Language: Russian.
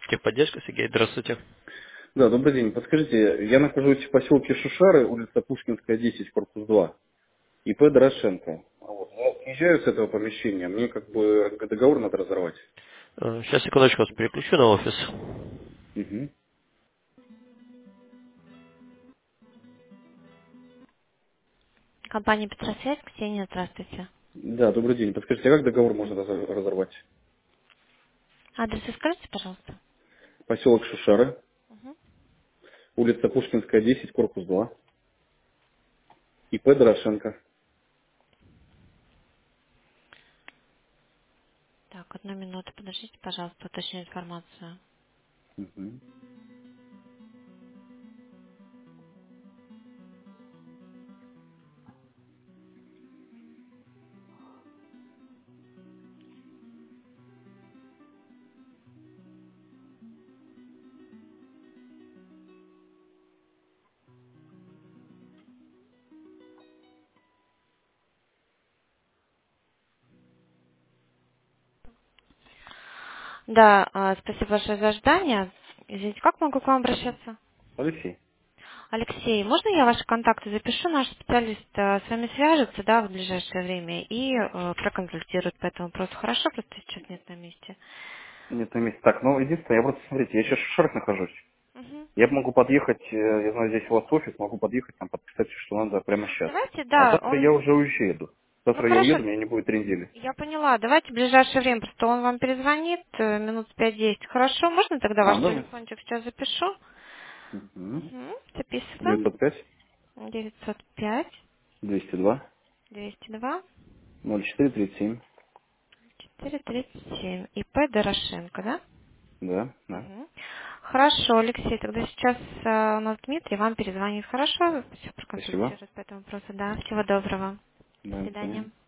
Техподдержка, Сергей, здравствуйте. Да, добрый день. Подскажите, я нахожусь в поселке Шушары, улица Пушкинская, 10, корпус 2, ИП Дорошенко. Вот. Но съезжаю с этого помещения, мне как бы договор надо разорвать. Сейчас, секундочку, вас переключу на офис. Мгм. Компания Петросвязь, Ксения, здравствуйте. Да, добрый день. Подскажите, а как договор можно разорвать? Адрес скажите, пожалуйста. Поселок Шушары, Мгм. улица Пушкинская, 10, корпус 2, ИП Дорошенко. Так, одну минуту, подождите, пожалуйста, уточню информацию. Мгм. Да, спасибо большое за ожидание. Извините, как могу к вам обращаться? Алексей. Алексей, можно я ваши контакты запишу? Наш специалист с вами свяжется, да, в ближайшее время и проконсультирует по этому вопросу. Хорошо, просто сейчас нет на месте. Нет, на месте. Так, ну, единственное, я просто, смотрите, я сейчас в Шушарах нахожусь. Мгм. Я могу подъехать, я знаю, здесь у вас офис, могу подъехать, там, подписать, что надо прямо сейчас. Давайте, А да, завтра он... я уже уеду. Ну Завтра я хорошо, уеду, меня не будет 3 недели. я поняла. Давайте в ближайшее время, просто он вам перезвонит минут 5-10. Хорошо, можно тогда А, ваш давай. телефончик сейчас запишу? Угу. Угу, записываем. 905 905 202 202 0437. 437. ИП Дорошенко, да? Да, да. Угу. Хорошо, Алексей, тогда сейчас у нас Дмитрий вам перезвонит. Хорошо? Все Спасибо. проконсультирует по этому вопросу. Да, всего доброго. До Да, до свидания. свидания.